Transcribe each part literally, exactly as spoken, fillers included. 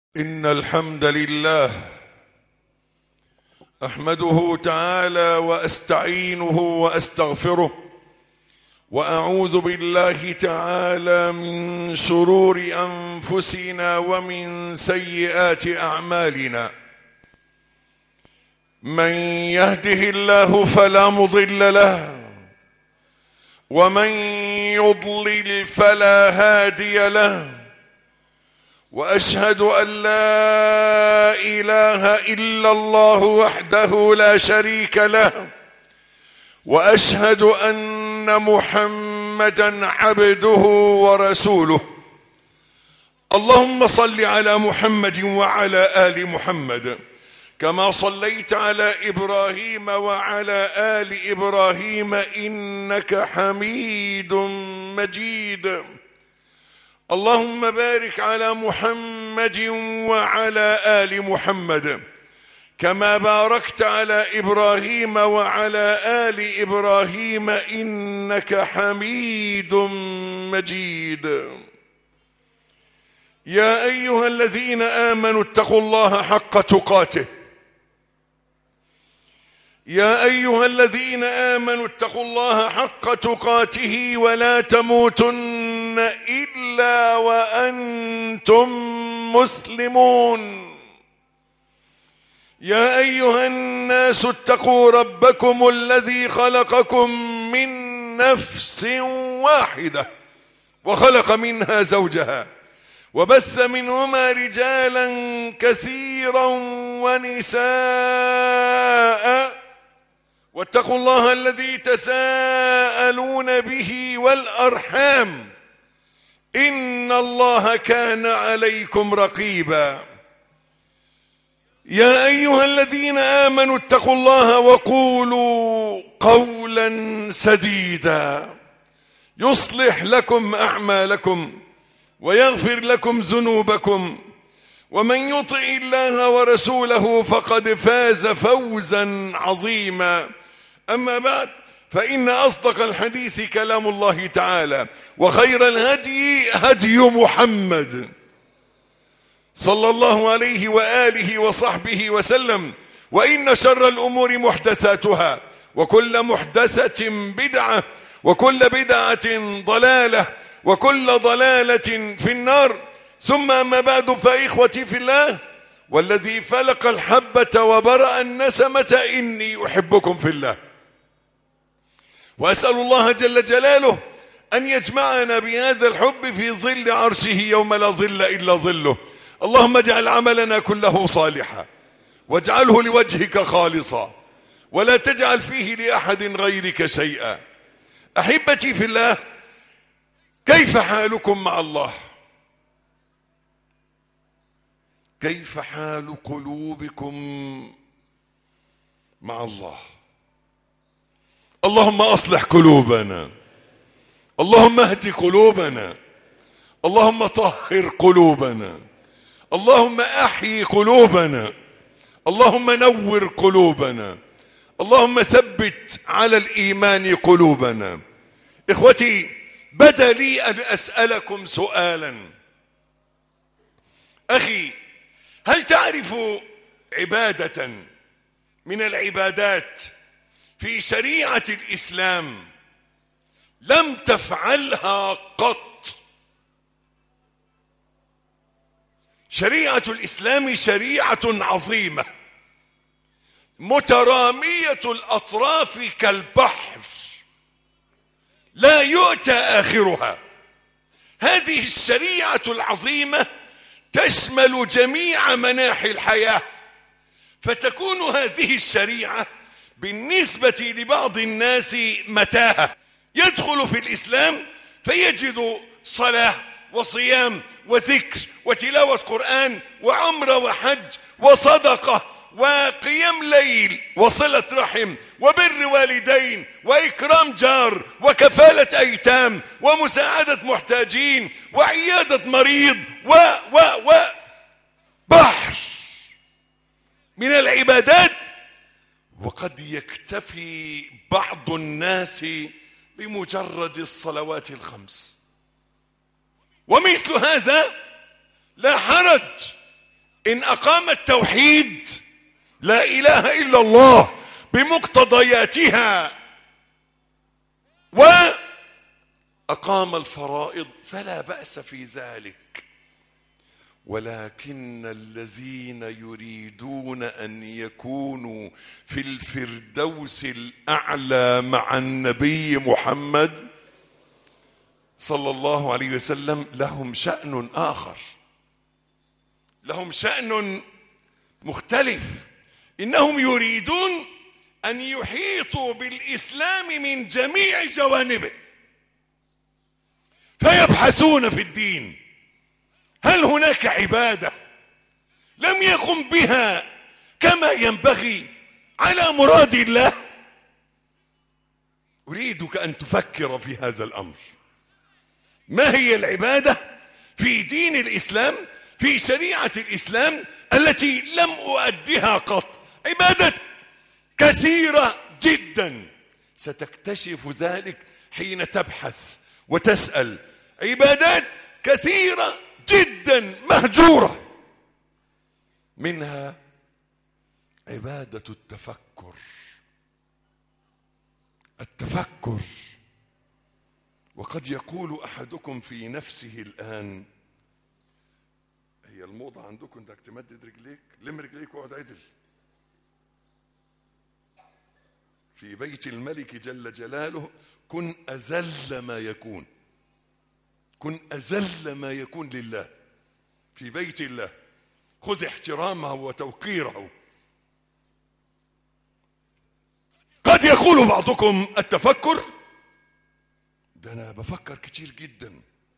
إن الحمد لله أحمده تعالى وأستعينه وأستغفره وأعوذ بالله تعالى من شرور أنفسنا ومن سيئات أعمالنا. من يهده الله فلا مضل له ومن يضلل فلا هادي له، وأشهد أن لا إله إلا الله وحده لا شريك له، وأشهد أن محمدا عبده ورسوله. اللهم صل على محمد وعلى آل محمد كما صليت على إبراهيم وعلى آل إبراهيم إنك حميد مجيد. اللهم بارك على محمد وعلى آل محمد كما باركت على إبراهيم وعلى آل إبراهيم إنك حميد مجيد. يا أيها الذين آمنوا اتقوا الله حق تقاته يا أيها الذين آمنوا اتقوا الله حق تقاته ولا تموتن إلا وأنتم مسلمون. يا أيها الناس اتقوا ربكم الذي خلقكم من نفس واحدة وخلق منها زوجها وبث منهما رجالا كثيرا ونساء، واتقوا الله الذي تساءلون به والأرحام إن الله كان عليكم رقيبا. يا أيها الذين آمنوا اتقوا الله وقولوا قولا سديدا يصلح لكم أعمالكم ويغفر لكم ذنوبكم، ومن يطع الله ورسوله فقد فاز فوزا عظيما. أما بعد، فإن أصدق الحديث كلام الله تعالى، وخير الهدي هدي محمد صلى الله عليه وآله وصحبه وسلم، وإن شر الأمور محدثاتها، وكل محدثة بدعة، وكل بدعة ضلالة، وكل ضلالة في النار. ثم أما بعد، فإخوتي في الله والذي فلق الحبة وبرأ النسمة إني أحبكم في الله، وأسأل الله جل جلاله أن يجمعنا بهذا الحب في ظل عرشه يوم لا ظل إلا ظله. اللهم اجعل عملنا كله صالحا واجعله لوجهك خالصا ولا تجعل فيه لأحد غيرك شيئا. أحبتي في الله، كيف حالكم مع الله؟ كيف حال قلوبكم مع الله؟ اللهم أصلح قلوبنا، اللهم اهد قلوبنا، اللهم طهر قلوبنا، اللهم أحيي قلوبنا، اللهم نور قلوبنا، اللهم ثبت على الإيمان قلوبنا. إخوتي، بدا لي أن أسألكم سؤالا. أخي، هل تعرف عبادة من العبادات في شريعة الإسلام لم تفعلها قط؟ شريعة الإسلام شريعة عظيمة مترامية الأطراف كالبحر لا يؤتى آخرها. هذه الشريعة العظيمة تشمل جميع مناحي الحياة، فتكون هذه الشريعة بالنسبة لبعض الناس متاهة. يدخل في الإسلام فيجد صلاة وصيام وذكر وتلاوة قرآن وعمرة وحج وصدقة وقيام ليل وصلة رحم وبر والدين وإكرام جار وكفالة أيتام ومساعدة محتاجين وعيادة مريض و و و بحر من العبادات. وقد يكتفي بعض الناس بمجرد الصلوات الخمس، ومثل هذا لا حرج إن أقام التوحيد لا إله إلا الله بمقتضياتها وأقام الفرائض فلا بأس في ذلك. ولكن الذين يريدون أن يكونوا في الفردوس الأعلى مع النبي محمد صلى الله عليه وسلم لهم شأن آخر، لهم شأن مختلف. إنهم يريدون أن يحيطوا بالإسلام من جميع جوانبه، فيبحثون في الدين هل هناك عبادة لم يقم بها كما ينبغي على مراد الله. أريدك أن تفكر في هذا الأمر. ما هي العبادة في دين الإسلام، في شريعة الإسلام التي لم أؤدها قط؟ عبادة كثيرة جدا، ستكتشف ذلك حين تبحث وتسأل. عبادات كثيرة جدا مهجورة، منها عبادة التفكر. التفكر. وقد يقول أحدكم في نفسه الآن، هي الموضة عندكم انك تمدد رجليك، لم رجليك واقعد عدل. في بيت الملك جل جلاله كن أذل ما يكون، كن أذل ما يكون لله في بيت الله، خذ احترامه وتوقيره. قد يقول بعضكم التفكر ده أنا بفكر كتير جدا،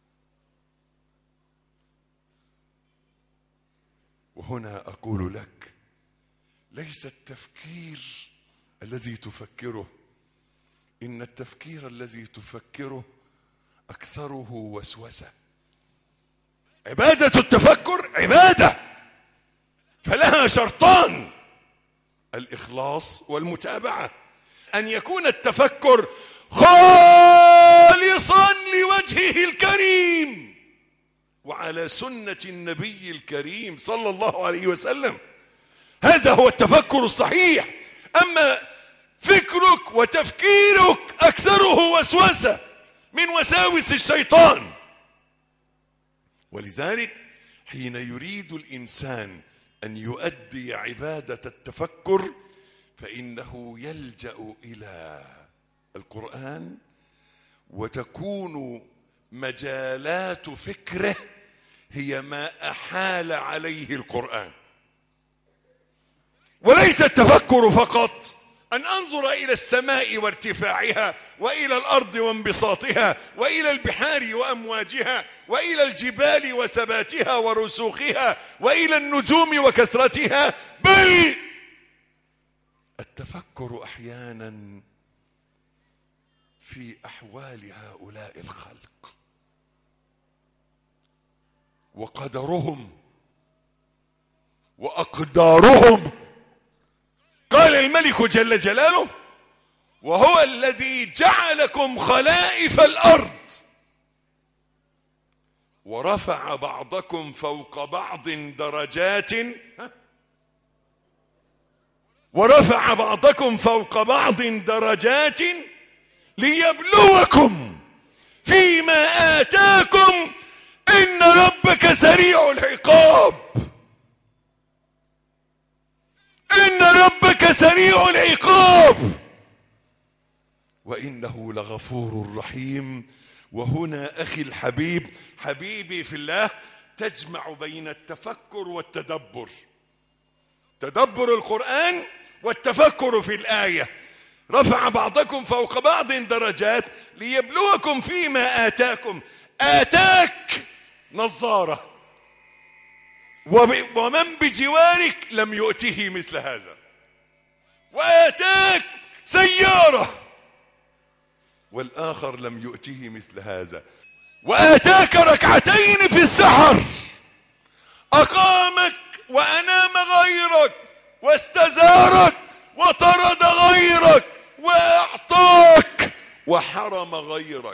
وهنا أقول لك ليس التفكير الذي تفكره، إن التفكير الذي تفكره أكثره وسوسة. عبادة التفكر عبادة فلها شرطان: الإخلاص والمتابعة. أن يكون التفكر خالصا لوجهه الكريم وعلى سنة النبي الكريم صلى الله عليه وسلم، هذا هو التفكر الصحيح. أما فكرك وتفكيرك أكثره وسوسة من وساوس الشيطان. ولذلك حين يريد الإنسان أن يؤدي عبادة التفكر فإنه يلجأ إلى القرآن، وتكون مجالات فكره هي ما أحال عليه القرآن. وليس التفكر فقط أن أنظر إلى السماء وارتفاعها، وإلى الأرض وانبساطها، وإلى البحار وأمواجها، وإلى الجبال وثباتها ورسوخها، وإلى النجوم وكثرتها، بل التفكر أحيانا في أحوال هؤلاء الخلق وقدرهم وأقدارهم. قال الملك جل جلاله: وهو الذي جعلكم خلائف الأرض ورفع بعضكم فوق بعض درجات ورفع بعضكم فوق بعض درجات ليبلوكم فيما آتاكم إن ربك سريع العقاب. إن ربك سريع العقاب وإنه لغفور رحيم. وهنا أخي الحبيب، حبيبي في الله، تجمع بين التفكر والتدبر، تدبر القرآن والتفكر في الآية. رفع بعضكم فوق بعض درجات ليبلوكم فيما آتاكم. آتاك نظارة، ومن بجوارك لم يؤته مثل هذا. وآتاك سيارة والآخر لم يؤته مثل هذا. وآتاك ركعتين في السحر، أقامك وأنام غيرك واستزارك وطرد غيرك وأعطاك وحرم غيرك.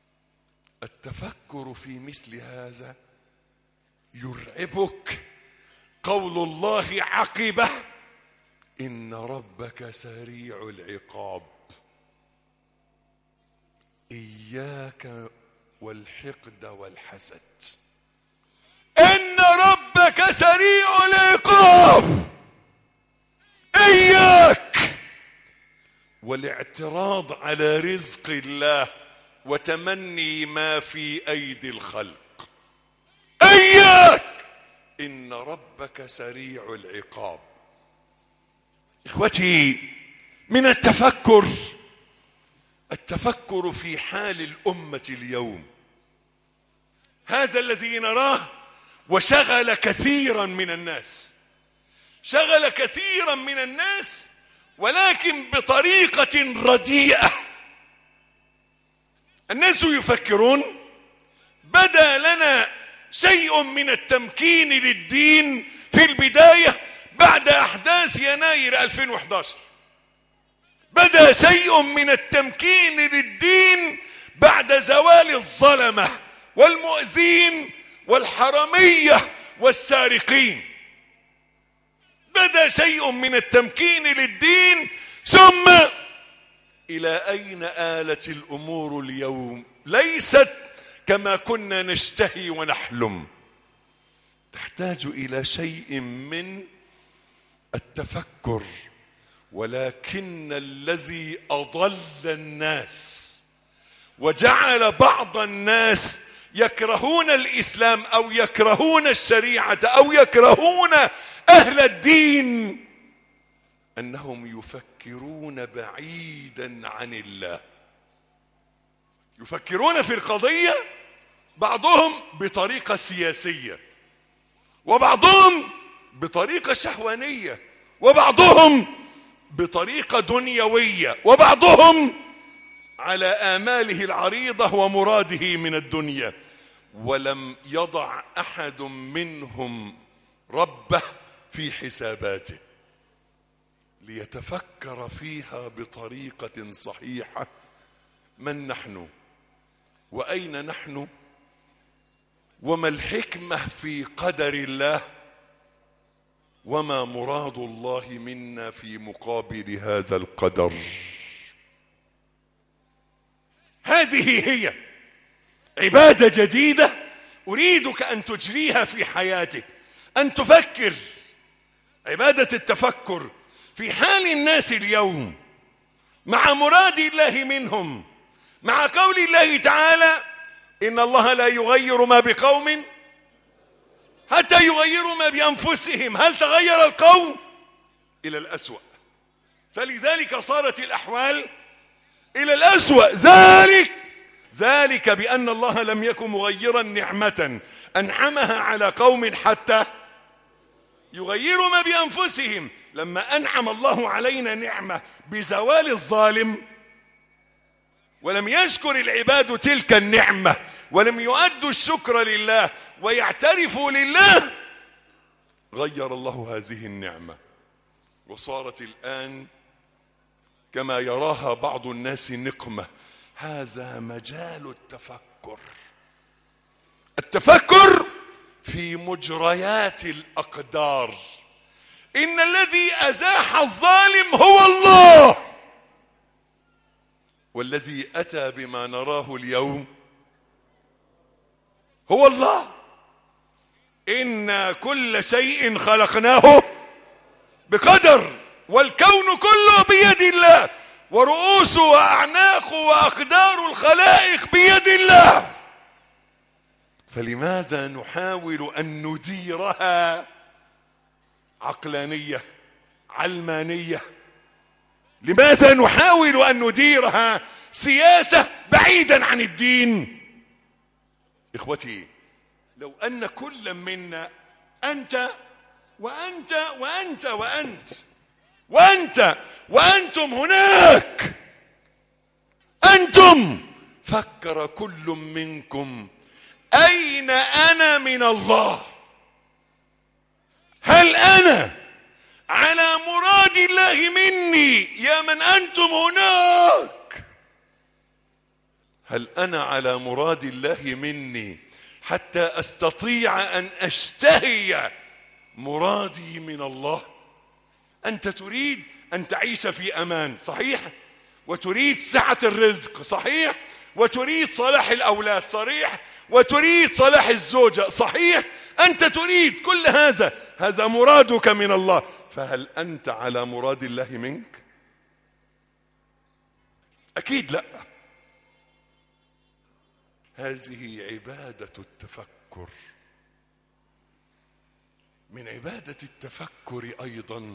التفكر في مثل هذا يرعبك قول الله عقبه: إن ربك سريع العقاب. إياك والحقد والحسد. إن ربك سريع العقاب. إياك والاعتراض على رزق الله وتمني ما في أيدي الخلق. إياك. إن ربك سريع العقاب. إخوتي، من التفكر التفكر في حال الأمة اليوم، هذا الذي نراه وشغل كثيرا من الناس، شغل كثيرا من الناس ولكن بطريقة رديئة. الناس يفكرون بدا لنا شيء من التمكين للدين في البداية بعد أحداث يناير ألفين وإحدى عشر. بدا شيء من التمكين للدين بعد زوال الظلمة والمؤذين والحرمية والسارقين. بدا شيء من التمكين للدين، ثم إلى أين آلت الأمور اليوم؟ ليست كما كنا نشتهي ونحلم. تحتاج إلى شيء من التفكر، ولكن الذي أضل الناس وجعل بعض الناس يكرهون الإسلام أو يكرهون الشريعة أو يكرهون أهل الدين أنهم يفكرون بعيدا عن الله. يفكرون في القضية بعضهم بطريقة سياسية، وبعضهم بطريقة شهوانية، وبعضهم بطريقة دنيوية، وبعضهم على آماله العريضة ومراده من الدنيا. ولم يضع أحد منهم ربه في حساباته ليتفكر فيها بطريقة صحيحة. من نحن وأين نحن وما الحكمة في قدر الله وما مراد الله منا في مقابل هذا القدر. هذه هي عبادة جديدة أريدك أن تجريها في حياتك، أن تفكر عبادة التفكر في حال الناس اليوم مع مراد الله منهم، مع قول الله تعالى: إن الله لا يغير ما بقوم حتى يغيروا ما بأنفسهم. هل تغير القوم؟ إلى الأسوأ. فلذلك صارت الأحوال إلى الأسوأ. ذلك ذلك بأن الله لم يكن مغيرا نعمة أنعمها على قوم حتى يغيروا ما بأنفسهم. لما أنعم الله علينا نعمة بزوال الظالم ولم يشكر العباد تلك النعمة ولم يؤدوا الشكر لله ويعترفوا لله، غير الله هذه النعمة وصارت الآن كما يراها بعض الناس نقمة. هذا مجال التفكر، التفكر في مجريات الأقدار. إن الذي أزاح الظالم هو الله، والذي أتى بما نراه اليوم هو الله. إن كل شيء خلقناه بقدر، والكون كله بيد الله، ورؤوس وأعناق وأقدار الخلائق بيد الله. فلماذا نحاول أن نديرها عقلانية علمانية؟ لماذا نحاول أن نديرها سياسة بعيدا عن الدين؟ إخوتي، لو أن كل منا أنت وأنت وأنت وأنت وأنت وأنتم هناك، أنتم فكر كل منكم: أين أنا من الله؟ هل أنا على مراد الله مني يا من أنتم هناك؟ هل أنا على مراد الله مني حتى أستطيع أن أشتهي مرادي من الله. أنت تريد أن تعيش في أمان، صحيح، وتريد سعة الرزق، صحيح، وتريد صلاح الأولاد، صحيح، وتريد صلاح الزوجة، صحيح، أنت تريد كل هذا، هذا مرادك من الله. فهل أنت على مراد الله منك؟ أكيد لا. هذه عبادة التفكر. من عبادة التفكر أيضا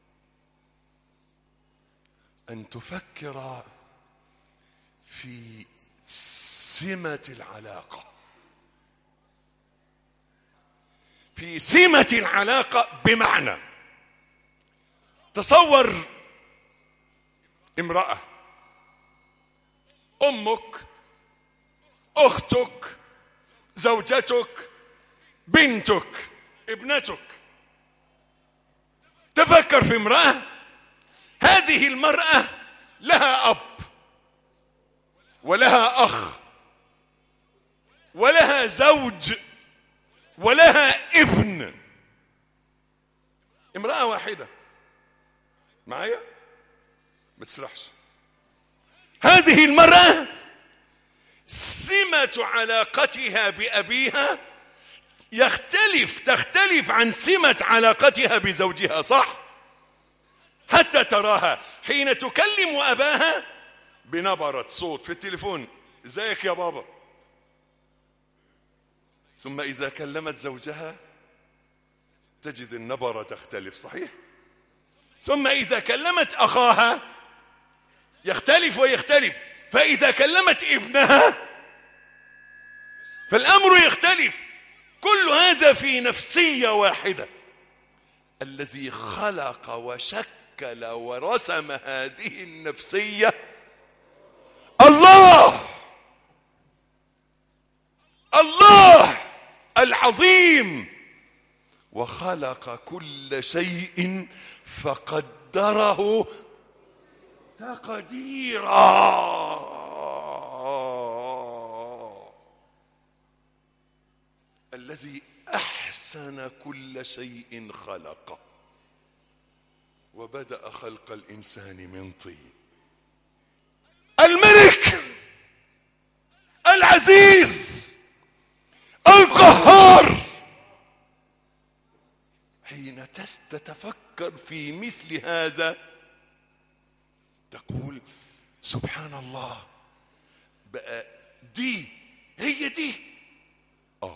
أن تفكر في سمة العلاقة، في سمة العلاقة. بمعنى تصور امرأة، أمك، أختك، زوجتك، بنتك، ابنتك. تفكر في امرأة، هذه المرأة لها أب ولها أخ ولها زوج ولها ابن. امرأة واحدة، معايا؟ ما تسرحش. هذه المرأة سمة علاقتها بأبيها يختلف تختلف عن سمة علاقتها بزوجها، صح؟ حتى تراها حين تكلم أباها بنبرة صوت في التليفون، ازيك يا بابا، ثم إذا كلمت زوجها تجد النبرة تختلف، صحيح؟ ثم إذا كلمت أخاها يختلف ويختلف، فإذا كلمت ابنها فالأمر يختلف. كل هذا في نفسية واحدة. الذي خلق وشكل ورسم هذه النفسية الله، الله العظيم. وخلق كل شيء فقدره تقديرا. الذي أحسن كل شيء خلقه، وبدأ خلق الإنسان من طين. الملك العزيز القهار. حين تتفكر في مثل هذا تقول سبحان الله، بقى دي هي دي اه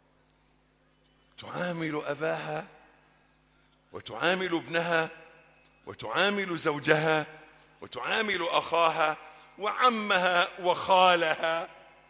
تعامل أباها وتعامل ابنها وتعامل زوجها وتعامل أخاها وعمها وخالها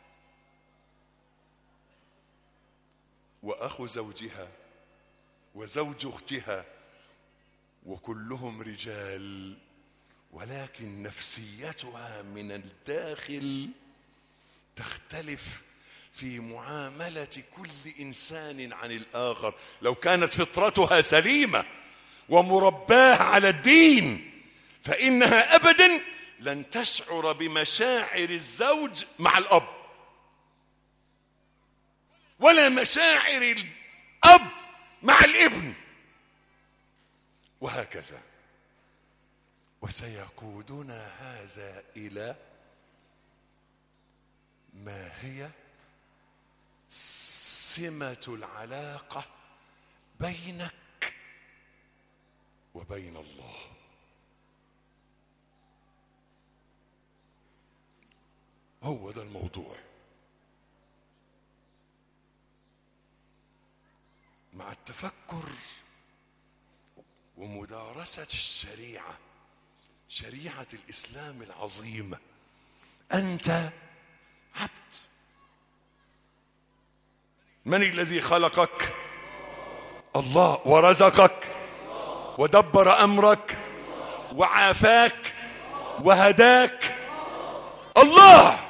وأخو زوجها وزوج أختها، وكلهم رجال، ولكن نفسيتها من الداخل تختلف في معاملة كل إنسان عن الآخر. لو كانت فطرتها سليمة ومرباه على الدين فإنها أبدا لن تشعر بمشاعر الزوج مع الأب، ولا مشاعر الأب مع الابن، وهكذا. وسيقودنا هذا إلى ما هي سمة العلاقة بينك وبين الله. هو ده الموضوع. مع التفكر ومدارسة الشريعة، شريعة الإسلام العظيمة، أنت عبد. من الذي خلقك؟ الله. ورزقك ودبر أمرك وعافاك وهداك الله.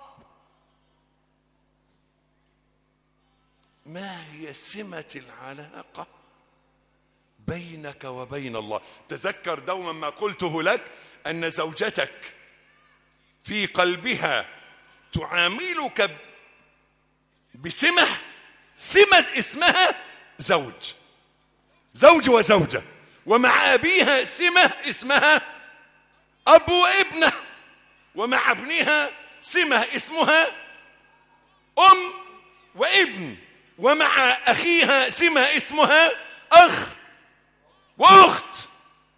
ما هي سمة العلاقة بينك وبين الله؟ تذكر دوما ما قلته لك، أن زوجتك في قلبها تعاملك بسمة، سمة اسمها زوج. زوج وزوجة، ومع أبيها سمة اسمها أب وابنة، ومع ابنها سمة اسمها أم وابن، ومع أخيها سمة اسمها أخ وأخت.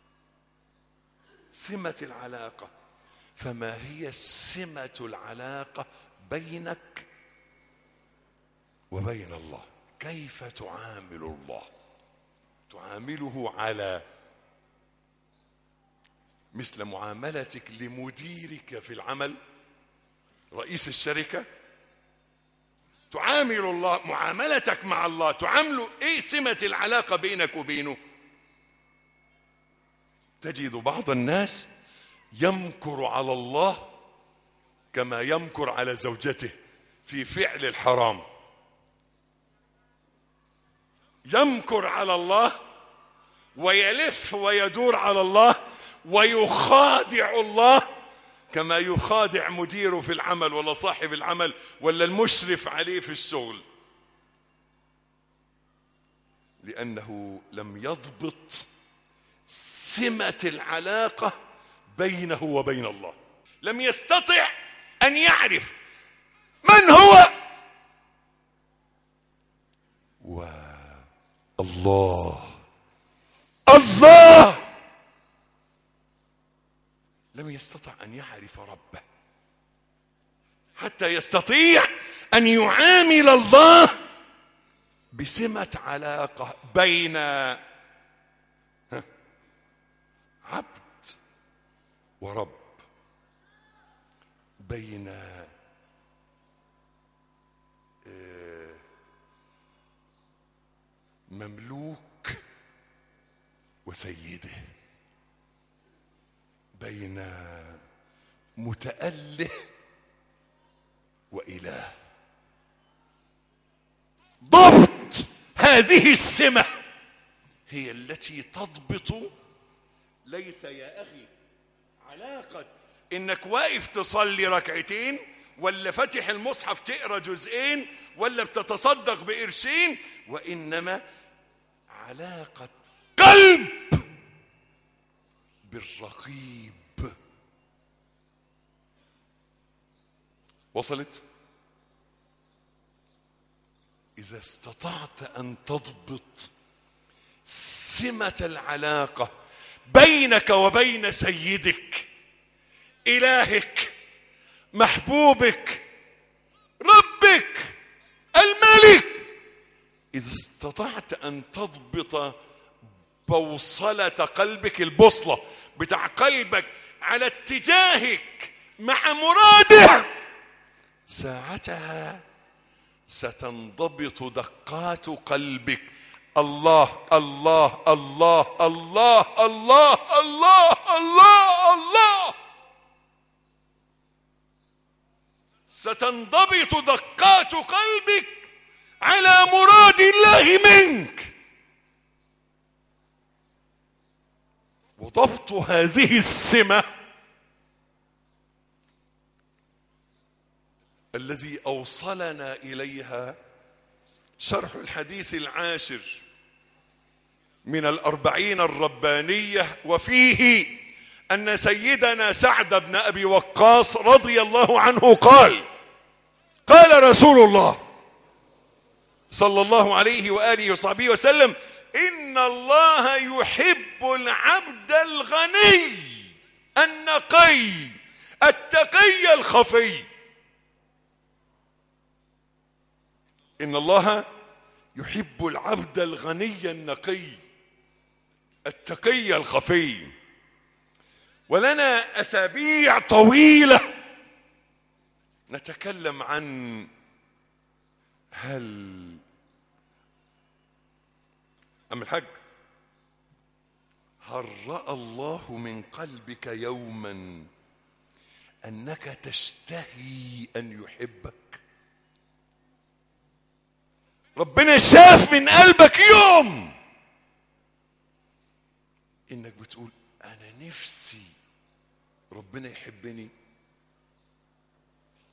سمة العلاقة. فما هي سمة العلاقة بينك وبين الله؟ كيف تعامل الله؟ تعامله على مثل معاملتك لمديرك في العمل، رئيس الشركة. تعامل الله، معاملتك مع الله تعامله ايه؟ سمة العلاقة بينك وبينه. تجد بعض الناس يمكر على الله كما يمكر على زوجته في فعل الحرام. يمكر على الله ويلف ويدور على الله ويخادع الله كما يخادع مديره في العمل ولا صاحب العمل ولا المشرف عليه في الشغل، لأنه لم يضبط سمة العلاقة بينه وبين الله. لم يستطع أن يعرف من هو والله. الله لم يستطع أن يعرف ربه حتى يستطيع أن يعامل الله بسمة علاقة بين عبد ورب، بين مملوك وسيده، بين متأله وإله. ضبط هذه السمة هي التي تضبط ليس يا أخي علاقة إنك واقف تصلي ركعتين ولا فتح المصحف تقرأ جزئين ولا بتتصدق بقرشين، وإنما علاقة قلب بالرقيب. وصلت؟ إذا استطعت أن تضبط سمة العلاقة بينك وبين سيدك، إلهك، محبوبك، ربك، الملك، إذا استطعت أن تضبط بوصلة قلبك، البوصلة بتاع قلبك على اتجاهك مع مراده، ساعتها ستنضبط دقات قلبك. الله الله الله الله الله الله الله الله. ستنضبط دقات قلبك على مراد الله منك. وضبط هذه السمة الذي أوصلنا إليها شرح الحديث العاشر من الأربعين الربانية، وفيه أن سيدنا سعد بن أبي وقاص رضي الله عنه قال: قال رسول الله صلى الله عليه وآله وصحبه وسلم: إن الله يحب العبد الغني النقي التقي الخفي. إن الله يحب العبد الغني النقي التقي الخفي. ولنا أسابيع طويلة نتكلم عن هل أم الحج هل رأى الله من قلبك يوما أنك تشتهي أن يحبك؟ ربنا شاف من قلبك يوم إنك بتقول أنا نفسي ربنا يحبني؟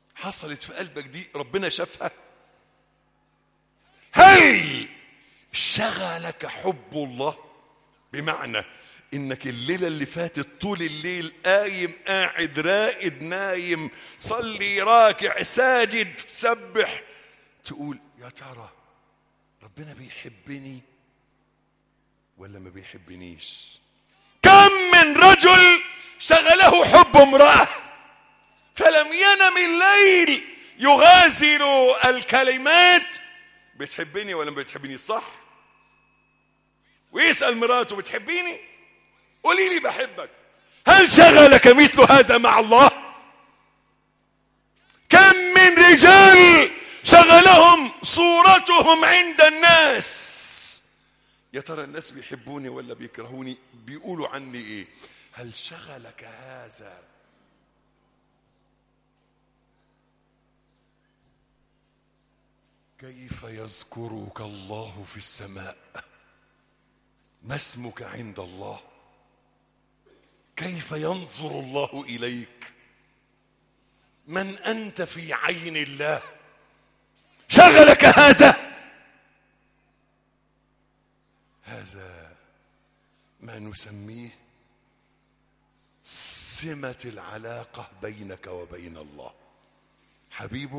حصلت في قلبك دي؟ ربنا شافها؟ هل شغلك حب الله؟ بمعنى انك الليلة اللي فاتت طول الليل قايم قاعد راقد نايم صلي راكع ساجد سبح، تقول يا ترى ربنا بيحبني ولا ما بيحبنيش؟ كم من رجل شغله حب امرأة فلم ينم الليل يغازل الكلمات بتحبني ولا ما بتحبني؟ صح؟ ويسأل مراته بتحبيني؟ قولي لي بحبك. هل شغلك مثل هذا مع الله؟ كم من رجال شغلهم صورتهم عند الناس، يا ترى الناس بيحبوني ولا بيكرهوني؟ بيقولوا عني ايه؟ هل شغلك هذا؟ كيف يذكرك الله في السماء؟ ما اسمك عند الله؟ كيف ينظر الله إليك؟ من أنت في عين الله؟ شغلك هذا؟ هذا ما نسميه سمة العلاقة بينك وبين الله. حبيبه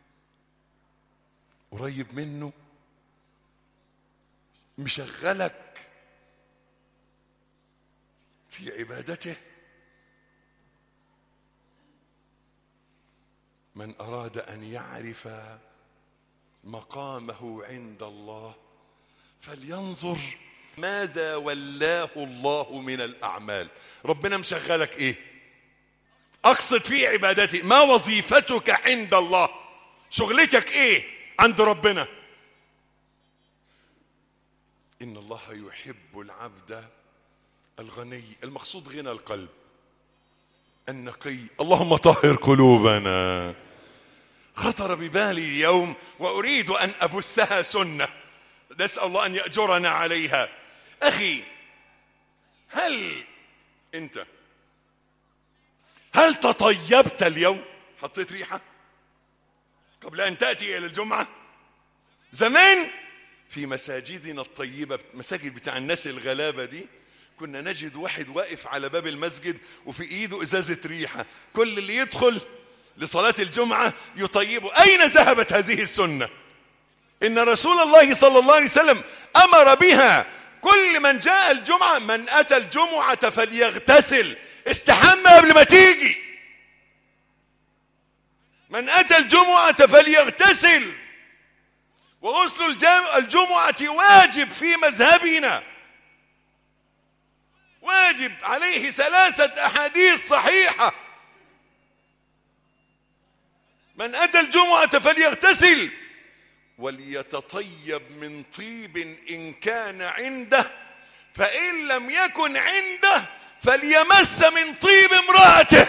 قريب منه مشغلك في عبادته. من أراد أن يعرف مقامه عند الله فلينظر ماذا ولاه الله من الأعمال. ربنا مشغلك إيه؟ أقصد في عبادتي، ما وظيفتك عند الله؟ شغلتك إيه عند ربنا؟ إن الله يحب العبد الغني، المقصود غنى القلب النقي. اللهم طهر قلوبنا. خطر ببالي اليوم وأريد أن أبثها سنة، نسأل الله أن يأجرنا عليها. أخي، هل أنت هل تطيبت اليوم؟ حطيت ريحة قبل أن تأتي إلى الجمعة؟ زمان في مساجدنا الطيبة، مساجد بتاع الناس الغلابة دي، كنا نجد واحد واقف على باب المسجد وفي ايده ازازة ريحة، كل اللي يدخل لصلاة الجمعة يطيبه. اين ذهبت هذه السنة؟ ان رسول الله صلى الله عليه وسلم امر بها. كل من جاء الجمعة، من اتى الجمعة فليغتسل، استحمى قبل ما تيجي. من اتى الجمعة فليغتسل، وغسل الجمعة واجب في مذهبنا، واجب عليه ثلاثة أحاديث صحيحة. من أتى الجمعة فليغتسل وليتطيب من طيب إن كان عنده، فإن لم يكن عنده فليمس من طيب امرأته.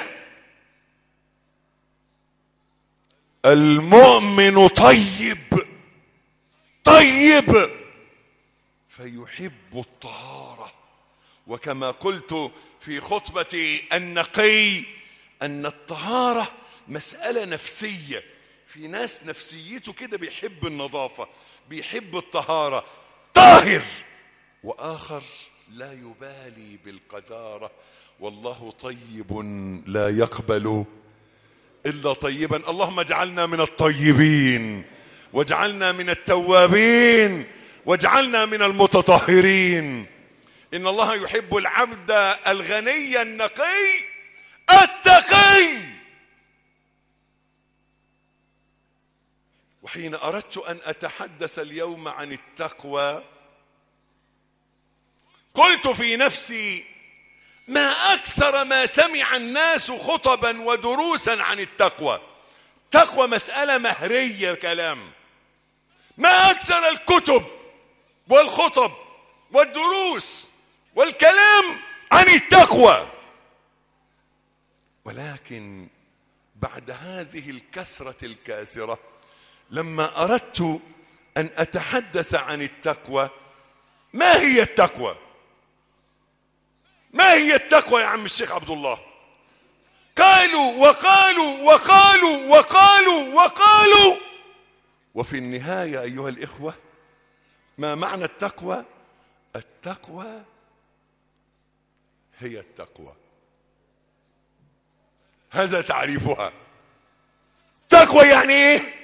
المؤمن طيب طيب فيحب الطهارة. وكما قلت في خطبتي النقي أن الطهارة مسألة نفسية. في ناس نفسيته كده بيحب النظافة، بيحب الطهارة، طاهر، وآخر لا يبالي بالقذارة. والله طيب لا يقبل إلا طيبا. اللهم اجعلنا من الطيبين، واجعلنا من التوابين، واجعلنا من المتطهرين. إن الله يحب العبد الغني النقي التقي. وحين أردت أن أتحدث اليوم عن التقوى قلت في نفسي: ما أكثر ما سمع الناس خطبا ودروسا عن التقوى. تقوى مسألة مهرية كلام. ما أكثر الكتب والخطب والدروس والكلام عن التقوى. ولكن بعد هذه الكثرة الكاثرة لما أردت أن أتحدث عن التقوى، ما هي التقوى؟ ما هي التقوى يا عم الشيخ عبد الله؟ قالوا وقالوا وقالوا وقالوا وقالوا، وفي النهاية أيها الإخوة ما معنى التقوى؟ التقوى هي التقوى، هذا تعريفها. تقوى يعني ايه؟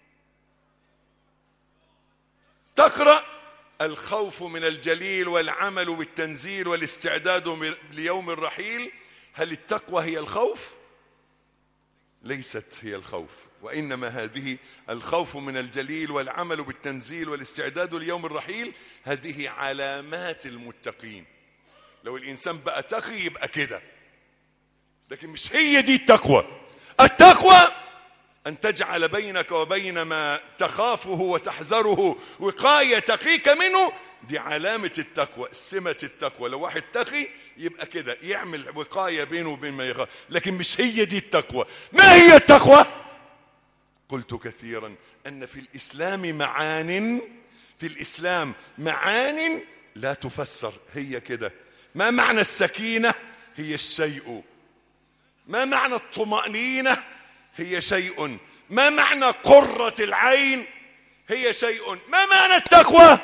تقرأ الخوف من الجليل والعمل بالتنزيل والاستعداد ليوم الرحيل. هل التقوى هي الخوف؟ ليست هي الخوف، وإنما هذه الخوف من الجليل والعمل بالتنزيل والاستعداد ليوم الرحيل هذه علامات المتقين. لو الإنسان بقى تقي يبقى كده، لكن مش هي دي التقوى. التقوى أن تجعل بينك وبين ما تخافه وتحذره وقاية تقيك منه، دي علامة التقوى، سمة التقوى. لو واحد تقي يبقى كده يعمل وقاية بينه وبين ما يخاف، لكن مش هي دي التقوى. ما هي التقوى؟ قلت كثيرا أن في الإسلام معان، في الإسلام معان لا تفسر، هي كده. ما معنى السكينة؟ هي الشيء. ما معنى الطمأنينة؟ هي شيء. ما معنى قرة العين؟ هي شيء. ما معنى التقوى؟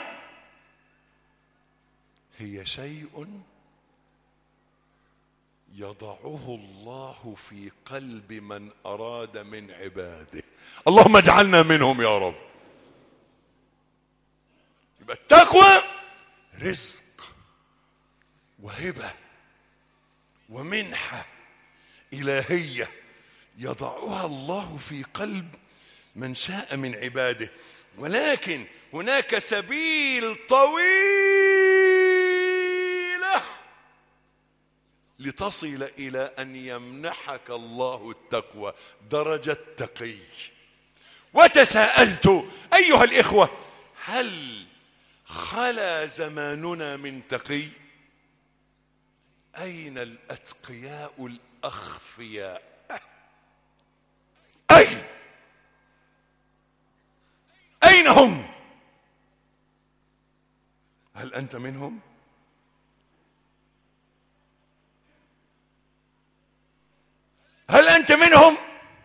هي شيء يضعه الله في قلب من أراد من عباده. اللهم اجعلنا منهم يا رب. يبقى التقوى رزق وهبة ومنحة إلهية يضعها الله في قلب من شاء من عباده، ولكن هناك سبيل طويلة لتصل إلى أن يمنحك الله التقوى، درجة تقي. وتساءلت أيها الإخوة، هل خلا زماننا من تقي؟ أين الأتقياء الأخفياء؟ أين أين هم؟ هل أنت منهم؟ هل أنت منهم؟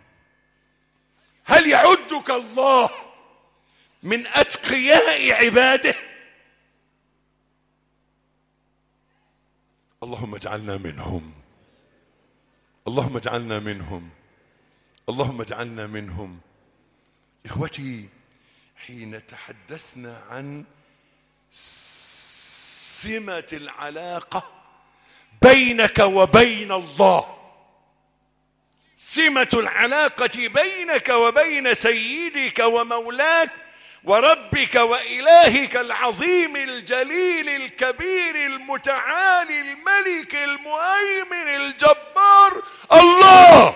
هل يعدك الله من أتقياء عباده؟ اللهم اجعلنا منهم، اللهم اجعلنا منهم، اللهم اجعلنا منهم. إخوتي، حين تحدثنا عن سمة العلاقة بينك وبين الله، سمة العلاقة بينك وبين سيدك ومولاك وربك وإلهك العظيم الجليل الكبير المتعالي الملك المهيمن الجبار الله،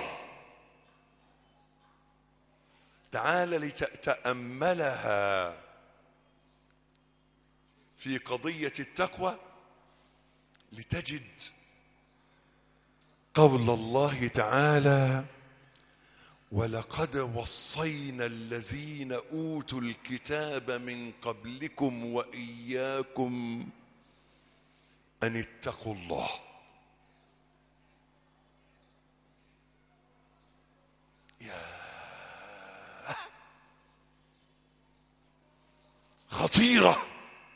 تعال لتتأملها في قضية التقوى لتجد قول الله تعالى: ولقد وصينا الذين أوتوا الكتاب من قبلكم وإياكم أن اتقوا الله. يا خطيرة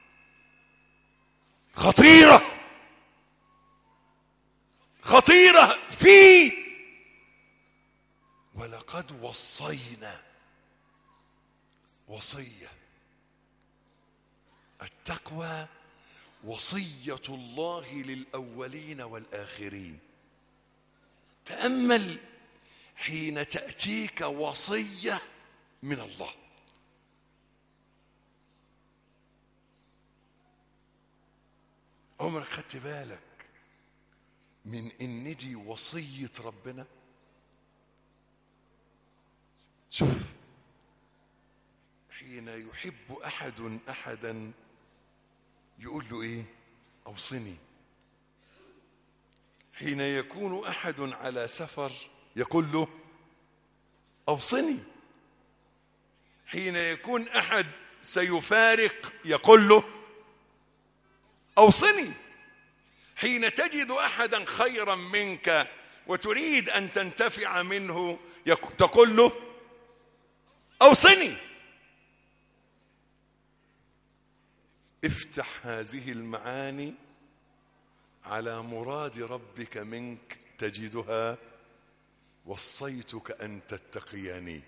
خطيرة خطيرة في ولقد وصينا، وصية التقوى وصية الله للأولين والآخرين. تأمل حين تأتيك وصية من الله، عمرك خدت بالك من إن دي وصية ربنا؟ شوف، حين يحب أحد أحدا يقول له إيه؟ أوصني. حين يكون أحد على سفر يقول له أوصني. حين يكون أحد سيفارق يقول له أوصني. حين تجد أحدا خيرا منك وتريد أن تنتفع منه تقول له أوصني. افتح هذه المعاني على مراد ربك منك تجدها. وصيتك أن تتقيني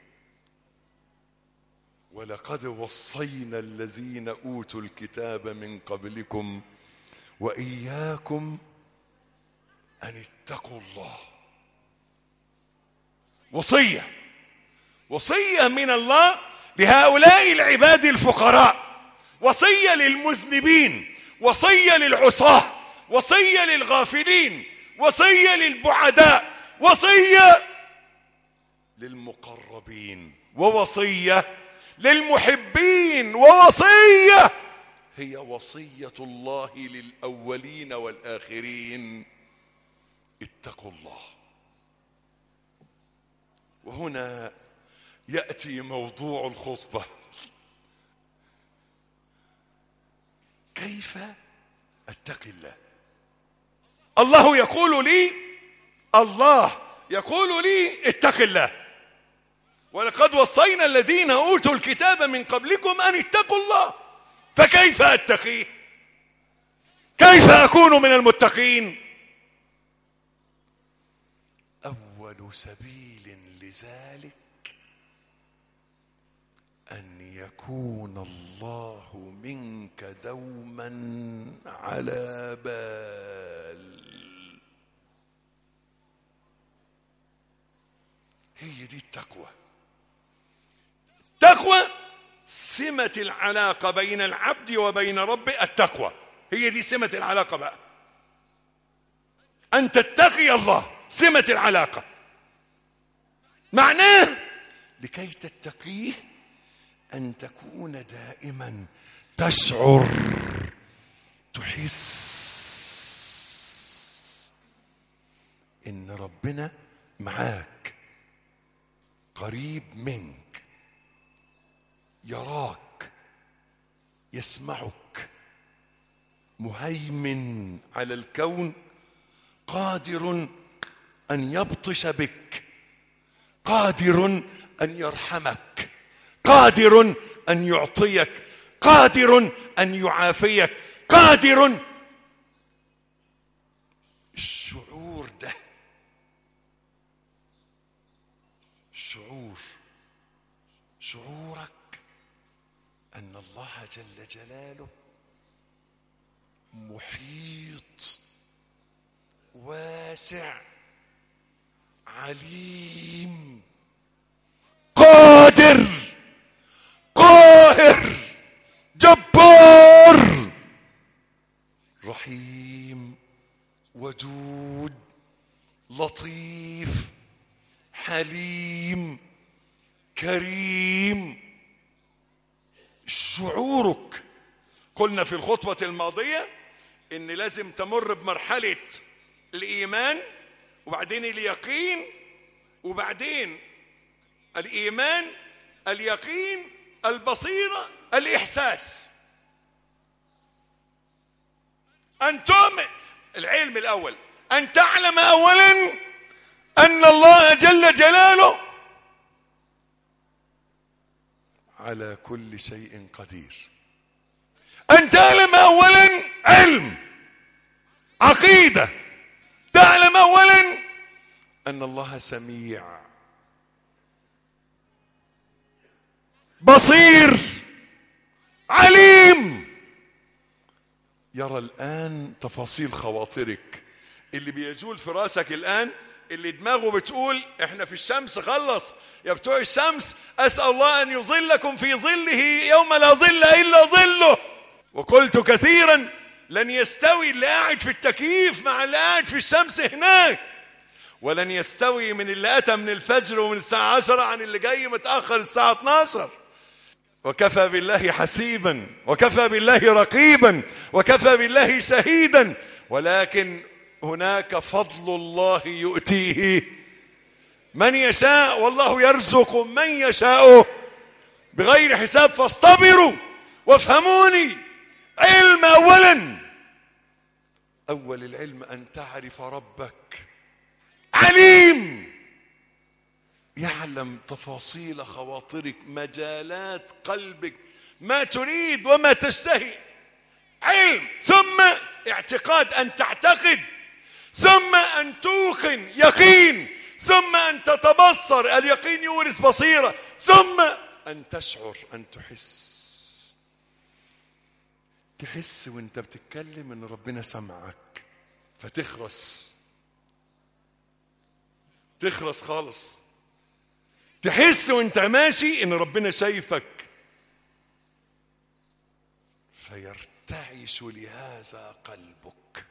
ولقد وصينا الذين أوتوا الكتاب من قبلكم وإياكم أن اتقوا الله. وصية وصية من الله لهؤلاء العباد الفقراء، وصية للمذنبين، وصية للعصاة، وصية للغافلين، وصية للبعداء، وصية للمقربين، ووصية للمحبين، ووصية هي وصية الله للأولين والآخرين: اتقوا الله. وهنا يأتي موضوع الخطبة: كيف أتقي الله؟ الله يقول لي الله يقول لي اتق الله، ولقد وصينا الذين أوتوا الكتاب من قبلكم أن اتقوا الله. فكيف أتقيه؟ كيف أكون من المتقين؟ أول سبيل لذلك أن يكون الله منك دوما على بال. هي دي التقوى. التقوى سمة العلاقة بين العبد وبين ربه. التقوى هي دي سمة العلاقة بقى، أن تتقي الله، سمة العلاقة. معناه لكي تتقيه أن تكون دائما تشعر، تحس إن ربنا معاك، قريب منك، يراك، يسمعك، مهيمن على الكون، قادر أن يبطش بك، قادر أن يرحمك، قادر أن يعطيك، قادر أن يعافيك، قادر. الشعور ده شعور شعورك أن الله جل جلاله محيط، واسع، عليم، قادر، قاهر، جبار، رحيم، ودود، لطيف، حليم، كريم. شعورك. قلنا في الخطوة الماضية إن لازم تمر بمرحلة الإيمان، وبعدين اليقين، وبعدين الإيمان، اليقين، البصيرة، الإحساس. أن تؤمن، العلم الأول، أن تعلم أولا أن الله جل جلاله على كل شيء قدير. أن تعلم أولا علم، عقيدة. تعلم أولا أن الله سميع، بصير، عليم، يرى الآن تفاصيل خواطرك، اللي بيجول في راسك الآن، اللي دماغه بتقول احنا في الشمس خلص يا بتوع الشمس، أسأل الله أن يظلكم في ظله يوم لا ظل إلا ظله. وقلت كثيرا لن يستوي اللي قاعد في التكييف مع اللي قاعد في الشمس هناك، ولن يستوي من اللي أتى من الفجر ومن الساعة عشرة عن اللي جاي متأخر الساعة اثناشر. وكفى بالله حسيبا، وكفى بالله رقيبا، وكفى بالله شهيدا. ولكن هناك فضل الله يؤتيه من يشاء، والله يرزق من يشاء بغير حساب. فاصطبروا وافهموني. علم أولا، أول العلم أن تعرف ربك. عليم، يعلم تفاصيل خواطرك، مجالات قلبك، ما تريد وما تشتهي. علم، ثم اعتقاد، أن تعتقد، ثم أن توقن يقين، ثم أن تتبصر، اليقين يورث بصيرة، ثم أن تشعر، أن تحس. تحس وانت بتتكلم ان ربنا سمعك فتخرس، تخرس خالص. تحس وانت ماشي ان ربنا شايفك فيرتعش لهذا قلبك.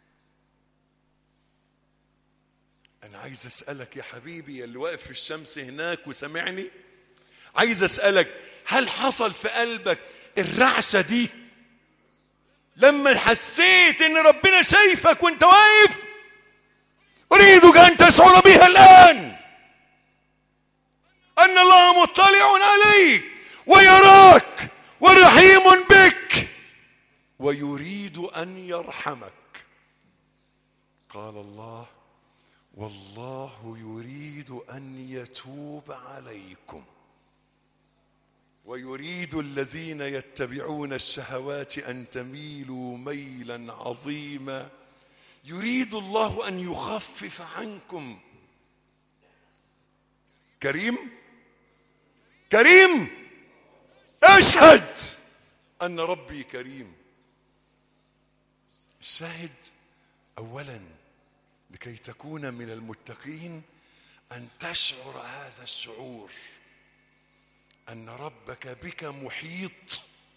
انا عايز اسألك يا حبيبي اللي واقف في الشمس هناك وسمعني، عايز اسألك هل حصل في قلبك الرعشة دي لما حسيت ان ربنا شايفك وانت واقف؟ اريدك ان تشعر بها الان، ان الله مطلع عليك ويراك ورحيم بك ويريد ان يرحمك. قال الله: والله يريد ان يتوب عليكم ويريد الذين يتبعون الشهوات أن تميلوا ميلا عظيما يريد الله أن يخفف عنكم. كريم كريم أشهد أن ربي كريم. الشاهد أولا لكي تكون من المتقين أن تشعر هذا الشعور، أن ربك بك محيط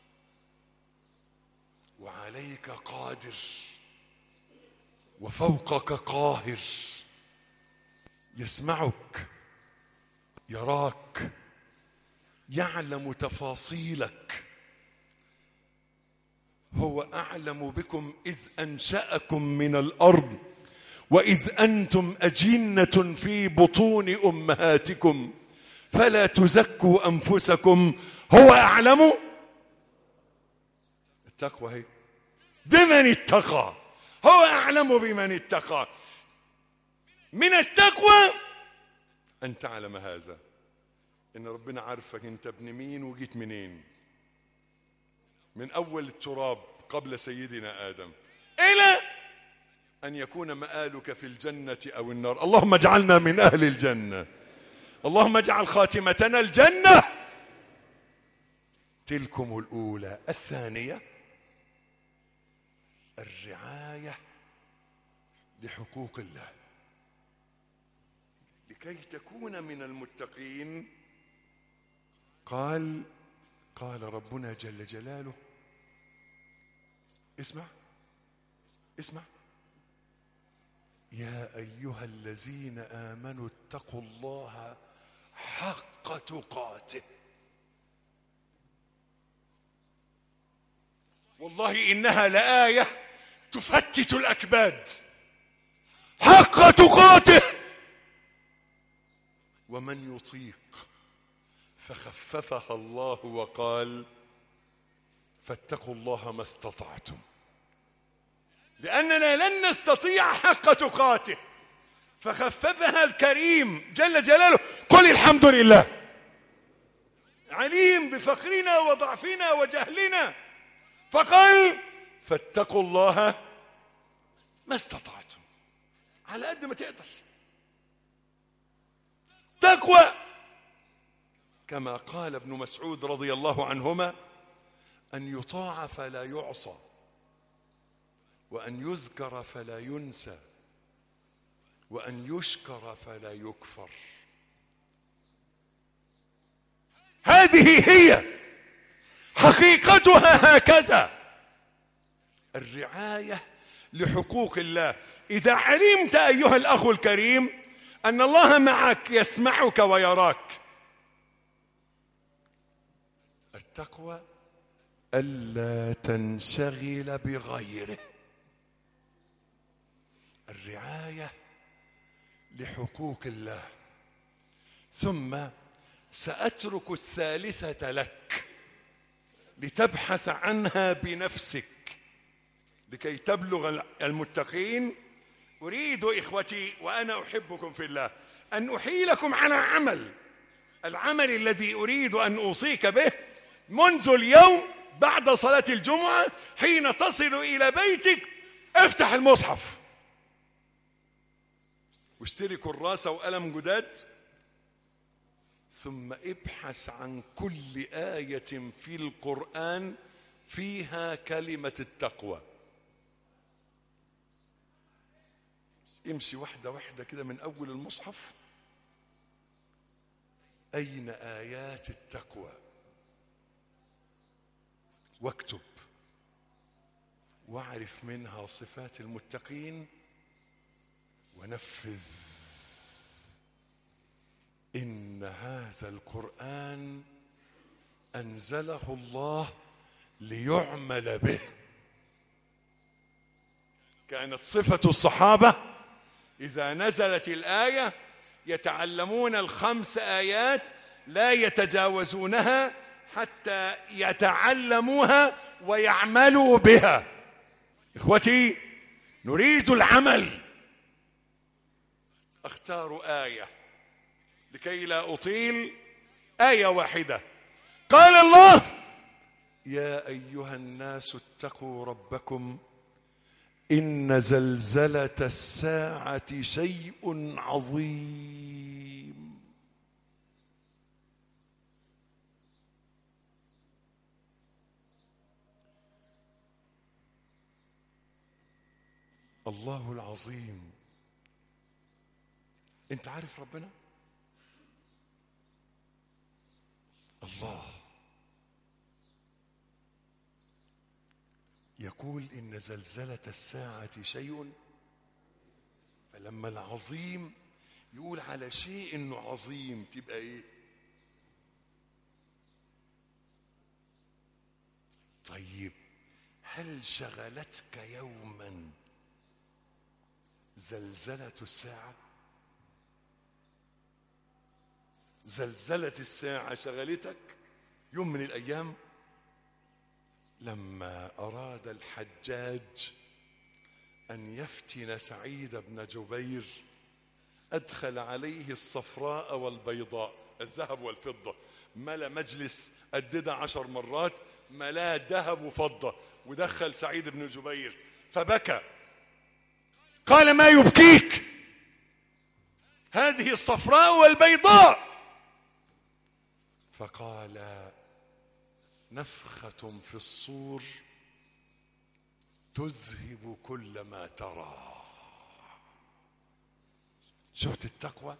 وعليك قادر وفوقك قاهر، يسمعك، يراك، يعلم تفاصيلك. هو أعلم بكم إذ أنشأكم من الأرض وإذ أنتم أجنة في بطون أمهاتكم فلا تزكوا أنفسكم هو أعلم. التقوى هي بمن اتقى، هو أعلم بمن اتقى. من التقوى أن تعلم هذا، إن ربنا عارفك أنت ابن مين وجيت منين، من أول التراب قبل سيدنا آدم إلى أن يكون مآلك في الجنة أو النار. اللهم اجعلنا من أهل الجنة، اللهم اجعل خاتمتنا الجنة. تلكم الأولى. الثانية الرعاية لحقوق الله. لكي تكون من المتقين قال قال ربنا جل جلاله، اسمع اسمع يا أيها الذين آمنوا اتقوا الله حق تقاته. والله إنها لآية تفتت الأكباد. حق تقاته. ومن يطيق فخففها الله وقال فاتقوا الله ما استطعتم، لأننا لن نستطيع حق تقاته، فخففها الكريم جل جلاله. قل الحمد لله، عليم بفقرنا وضعفنا وجهلنا، فقال فاتقوا الله ما استطعتم، على قد ما تقدر. تقوى كما قال ابن مسعود رضي الله عنهما: أن يطاع فلا يعصى، وأن يذكر فلا ينسى، وأن يشكر فلا يكفر. هذه هي حقيقتها، هكذا الرعاية لحقوق الله. إذا علمت أيها الأخ الكريم أن الله معك يسمعك ويراك، التقوى ألا تنشغل بغيره. الرعاية لحقوق الله. ثم سأترك الثالثة لك لتبحث عنها بنفسك لكي تبلغ المتقين. أريد إخوتي وأنا أحبكم في الله أن أحيلكم على عمل، العمل الذي أريد أن أوصيك به منذ اليوم بعد صلاة الجمعة حين تصل إلى بيتك افتح المصحف واشتري كراسة وقلم جداد، ثم ابحث عن كل آية في القرآن فيها كلمة التقوى. امشي واحدة واحدة كده من أول المصحف، أين آيات التقوى؟ واكتب واعرف منها صفات المتقين ونفذ. إن هذا القرآن أنزله الله ليعمل به. كانت صفة الصحابة إذا نزلت الآية يتعلمون الخمس آيات لا يتجاوزونها حتى يتعلموها ويعملوا بها. إخوتي، نريد العمل. أختار آية لكي لا أطيل، آية واحدة. قال الله: يا أيها الناس اتقوا ربكم إن زلزلة الساعة شيء عظيم. الله العظيم. انت عارف ربنا؟ الله يقول إن زلزلة الساعة شيء، فلما العظيم يقول على شيء إنه عظيم تبقى إيه؟ طيب، هل شغلتك يوما زلزلة الساعة؟ زلزلة الساعة شغلتك يوم من الأيام؟ لما أراد الحجاج أن يفتن سعيد بن جبير أدخل عليه الصفراء والبيضاء، الذهب والفضة، ملا مجلس قدده عشر مرات، ملا ذهب وفضة، ودخل سعيد بن جبير فبكى. قال: ما يبكيك؟ هذه الصفراء والبيضاء. فقال: نفخة في الصور تذهب كل ما ترى. شفت التقوى؟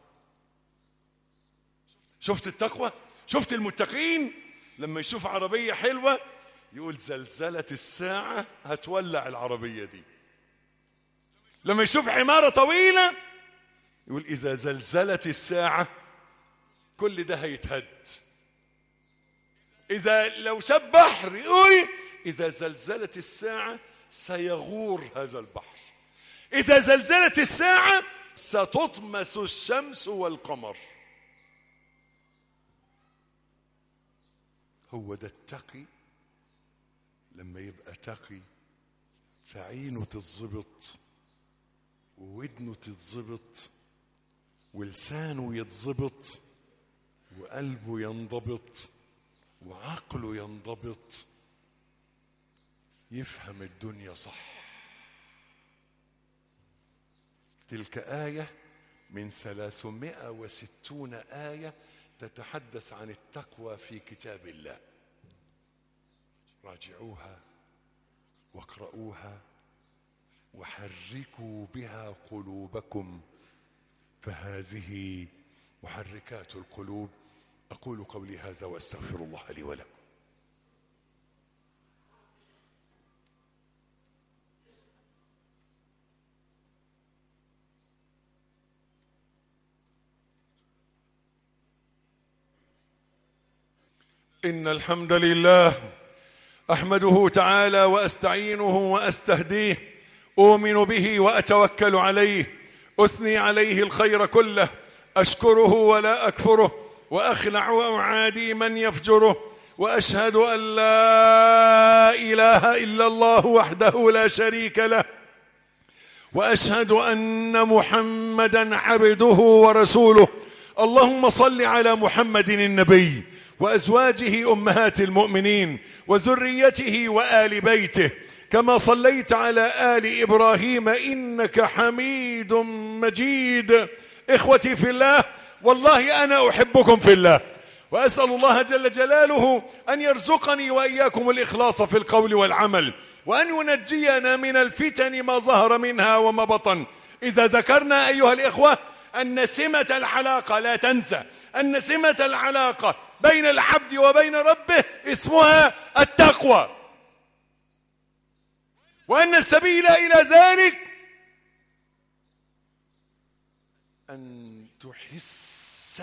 شفت التقوى؟ شفت المتقين لما يشوف عربية حلوة يقول زلزلة الساعة هتولع العربية دي. لما يشوف عمارة طويلة يقول إذا زلزلت الساعة كل ده هيتهد. إذا لو شاف بحر يقول إذا زلزلت الساعة سيغور هذا البحر. إذا زلزلت الساعة ستطمس الشمس والقمر. هو ده التقي. لما يبقى تقي فعينه تتظبط وودنه تتظبط ولسانه يتظبط وقلبه ينضبط وعقله ينضبط، يفهم الدنيا صح. تلك آية من ثلاثمائة وستون آية تتحدث عن التقوى في كتاب الله. راجعوها واقرؤوها وحركوا بها قلوبكم، فهذه محركات القلوب. أقول قولي هذا وأستغفر الله لي ولكم. إن الحمد لله أحمده تعالى وأستعينه وأستهديه، أؤمن به وأتوكل عليه، أثني عليه الخير كله، أشكره ولا أكفره، وأخلع وأعادي من يفجره، وأشهد أن لا إله إلا الله وحده لا شريك له، وأشهد أن محمدا عبده ورسوله. اللهم صل على محمد النبي وأزواجه أمهات المؤمنين وذريته وآل بيته كما صليت على آل إبراهيم إنك حميد مجيد. إخوتي في الله، والله أنا أحبكم في الله، وأسأل الله جل جلاله أن يرزقني وإياكم الإخلاص في القول والعمل، وأن ينجينا من الفتن ما ظهر منها وما بطن. إذا ذكرنا أيها الإخوة أن سمة العلاقة، لا تنسى أن سمة العلاقة بين العبد وبين ربه اسمها التقوى، وأن السبيل إلى ذلك أن تحس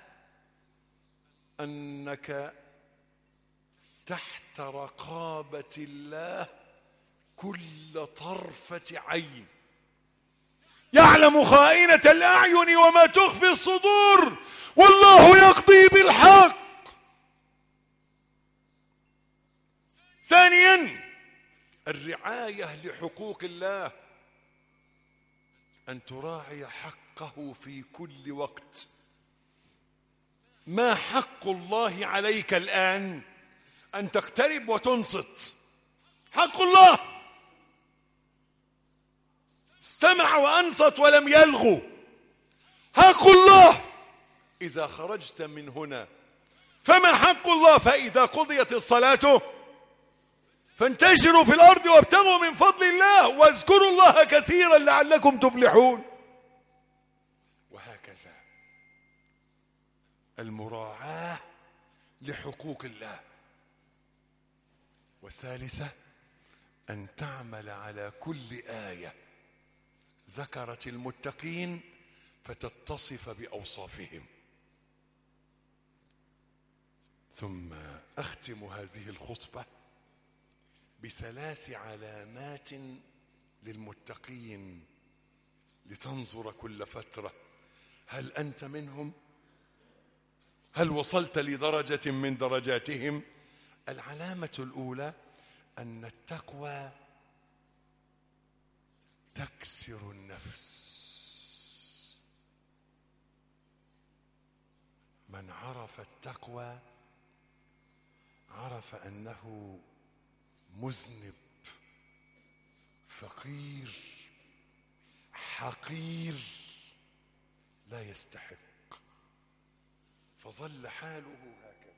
أنك تحت رقابة الله كل طرفة عين، يعلم خائنة الأعين وما تخفي الصدور، والله يقضي بالحق. ثانيا الرعاية لحقوق الله، أن تراعي حقه في كل وقت. ما حق الله عليك الآن؟ أن تقترب وتنصت، حق الله. استمع وأنصت ولم يلغو، حق الله. إذا خرجت من هنا فما حق الله؟ فإذا قضيت الصلاة فانتشروا في الأرض وابتغوا من فضل الله واذكروا الله كثيرا لعلكم تفلحون. وهكذا المراعاة لحقوق الله. والثالثة أن تعمل على كل آية ذكرت المتقين فتتصف بأوصافهم. ثم أختم هذه الخطبة بثلاث علامات للمتقين لتنظر كل فترة هل أنت منهم؟ هل وصلت لدرجة من درجاتهم؟ العلامة الأولى أن التقوى تكسر النفس. من عرف التقوى عرف أنه مذنب فقير حقير لا يستحق، فظل حاله هكذا.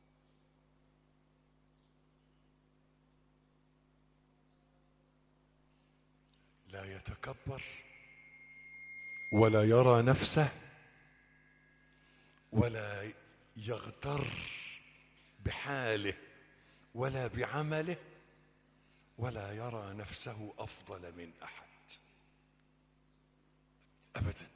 لا يتكبر ولا يرى نفسه ولا يغتر بحاله ولا بعمله ولا يرى نفسه أفضل من أحد أبدا،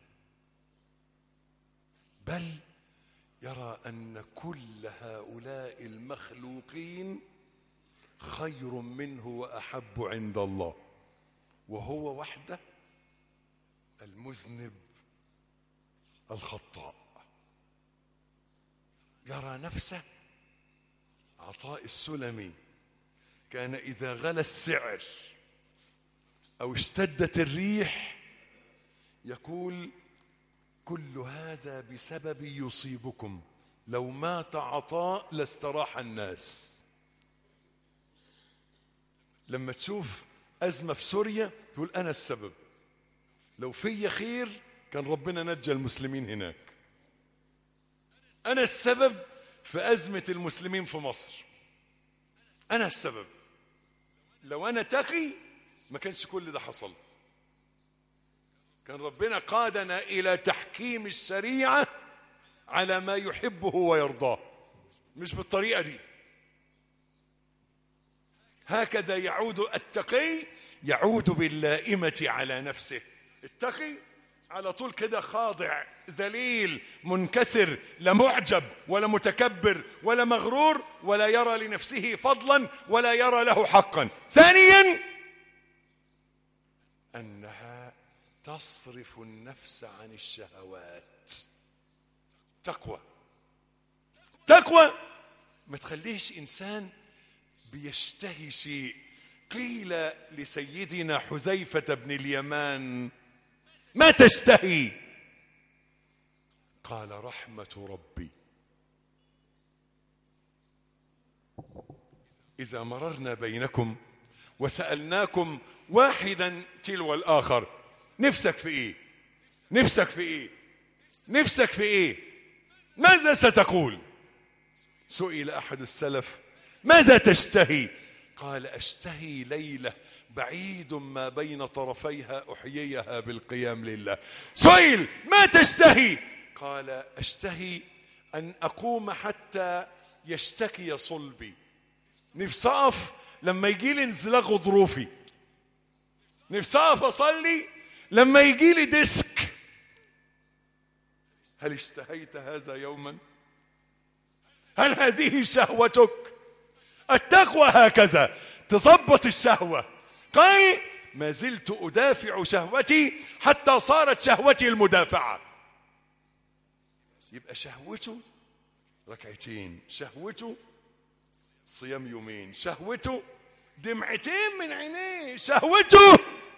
بل يرى أن كل هؤلاء المخلوقين خير منه وأحب عند الله، وهو وحده المذنب الخطاء. يرى نفسه. عطاء السلمي كان إذا غلى السعر أو اشتدت الريح يقول: كل هذا بسبب يصيبكم، لو مات عطاء لاستراح الناس. لما تشوف أزمة في سوريا تقول أنا السبب، لو في خير كان ربنا نجى المسلمين هناك. أنا السبب في أزمة المسلمين في مصر، أنا السبب. لو أنا تقي ما كانش كل ده حصل، كان ربنا قادنا إلى تحكيم الشريعة على ما يحبه ويرضاه، مش بالطريقة دي. هكذا يعود التقي، يعود باللائمة على نفسه. التقي على طول كده خاضع ذليل منكسر، لا معجب ولا متكبر ولا مغرور، ولا يرى لنفسه فضلا ولا يرى له حقا. ثانيا أنها تصرف النفس عن الشهوات. تقوى تقوى ما تخليش إنسان بيشتهي شيء. قيل لسيدنا حذيفة بن اليمان: ما تشتهي؟ قال: رحمة ربي. إذا مررنا بينكم وسألناكم واحدا تلو الآخر نفسك في إيه؟ نفسك في إيه؟ نفسك في إيه؟ ماذا ستقول؟ سئل أحد السلف ماذا تشتهي؟ قال أشتهي ليلة بعيد ما بين طرفيها أحييها بالقيام لله. سئل ما تشتهي؟ قال أشتهي أن أقوم حتى يشتكي صلبي. نفسي أقف لما يجي لي انزلاق غضروفي. نفسي أقف أصلي لما يجي لي ديسك. هل اشتهيت هذا يوما؟ هل هذه شهوتك؟ التقوى هكذا تضبط الشهوة. قال ما زلت أدافع شهوتي حتى صارت شهوتي المدافعة. يبقى شهوته ركعتين، شهوته صيام يومين، شهوته دمعتين من عينيه، شهوته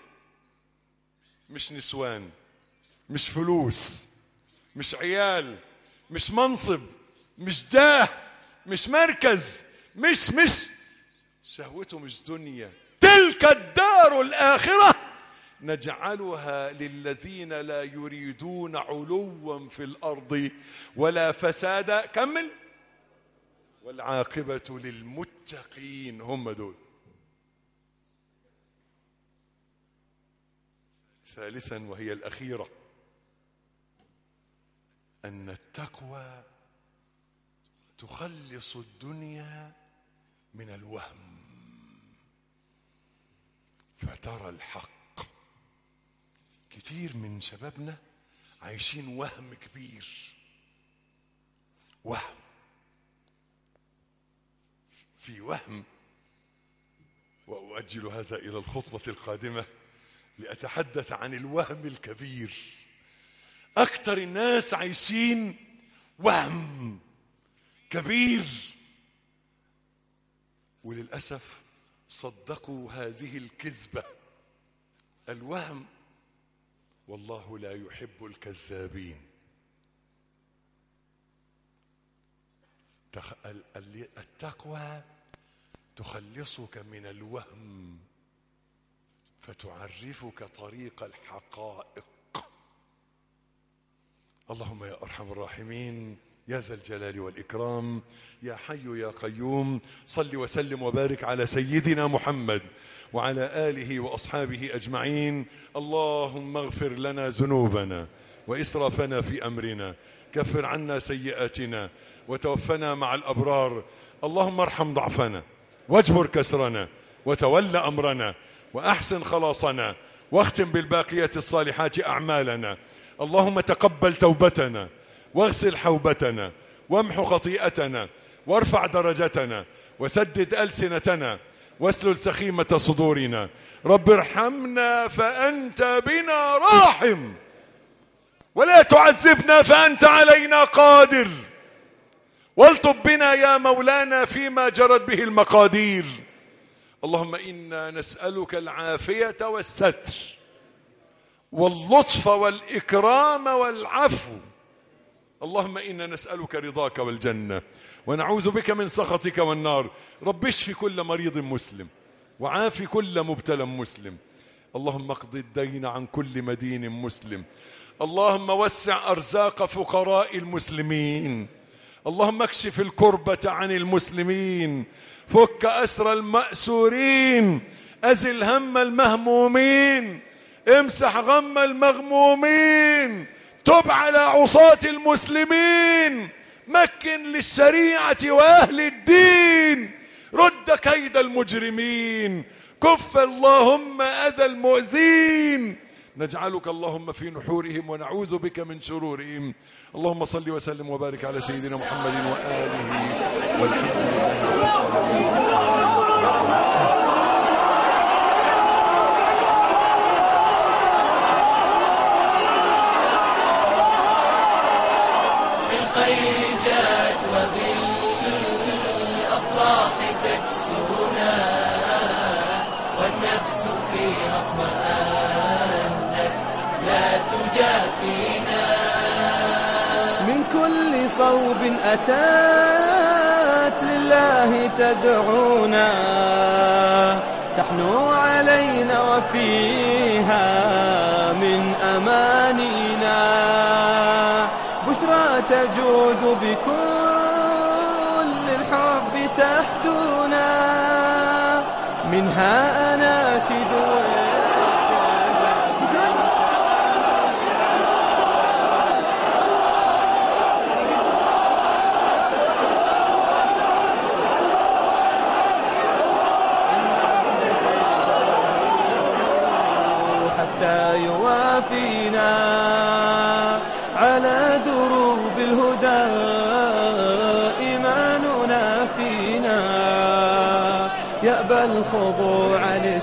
مش نسوان، مش فلوس، مش عيال، مش منصب، مش جاه، مش مركز، مش مش شهوته مش دنيا. تلك الدار الآخرة نجعلها للذين لا يريدون علوا في الأرض ولا فسادا. كمل. والعاقبة للمتقين. هم دول. ثالثا وهي الأخيرة أن التقوى تخلص الدنيا من الوهم فترى الحق. كتير من شبابنا عايشين وهم كبير، وهم في وهم. وأؤجل هذا إلى الخطبة القادمة لأتحدث عن الوهم الكبير. أكثر الناس عايشين وهم كبير، وللأسف صدقوا هذه الكذبة. الوهم والله لا يحب الكذابين. التقوى تخلصك من الوهم فتعرفك طريق الحقائق. اللهم يا أرحم الراحمين يا ذا الجلال والإكرام يا حي يا قيوم صل وسلم وبارك على سيدنا محمد وعلى آله وأصحابه أجمعين. اللهم اغفر لنا ذنوبنا وإسرافنا في أمرنا، كفر عنا سيئاتنا وتوفنا مع الأبرار. اللهم ارحم ضعفنا واجبر كسرنا وتول أمرنا وأحسن خلاصنا واختم بالباقيات الصالحات أعمالنا. اللهم تقبل توبتنا واغسل حوبتنا وامحو خطيئتنا وارفع درجتنا وسدد ألسنتنا واسلل سخيمة صدورنا. رب ارحمنا فأنت بنا راحم ولا تعذبنا فأنت علينا قادر، والطب بنا يا مولانا فيما جرت به المقادير. اللهم إنا نسألك العافية والستر واللطف والإكرام والعفو. اللهم إنا نسألك رضاك والجنة ونعوذ بك من سخطك والنار. رب اشف كل مريض مسلم وعاف كل مبتلى مسلم. اللهم اقض الدين عن كل مدين مسلم. اللهم وسع أرزاق فقراء المسلمين. اللهم اكشف الكربة عن المسلمين، فك أسر المأسورين، أزل هم المهمومين، امسح غم المغمومين، تب على عصاة المسلمين، مكن للشريعة وأهل الدين، رد كيد المجرمين، كف اللهم أذى المؤذين. نجعلك اللهم في نحورهم ونعوذ بك من شرورهم. اللهم صل وسلم وبارك على سيدنا محمد وآله والحمد لله. بالخير جاءت وبالأفراح تكسونا، والنفس فيها اطمأنت لا تجافينا. من كل صوب أتات الله تدعونا تحنو علينا وفيها من أمانينا بشرى تجود بكل الحب تحدونا منها أناشد حتى يوافينا على دروب الهدى إيماننا فينا يأبى الخضوع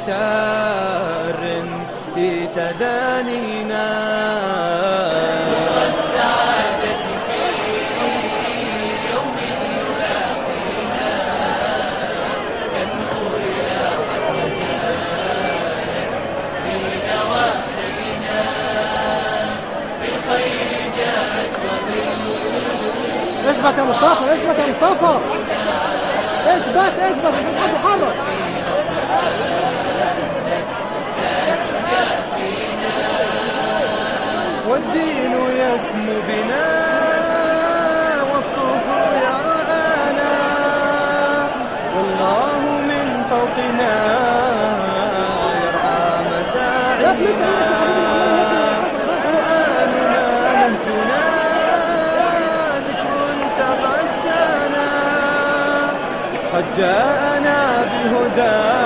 لشر في تدانينا بشرى السعادة في يوم يلاقينا كالنور لاحت وجاءت في نواحينا بالخير جاءت وبال اثبت يا مصطفى اثبت يا مصطفى اثبت اثبت مش هتتحرك والدين يسمو بنا والطهر يرعانا والله من فوقنا يرعى مساعينا قرآننا نهجنا ذكر تغشانا قد جاءنا بالهدى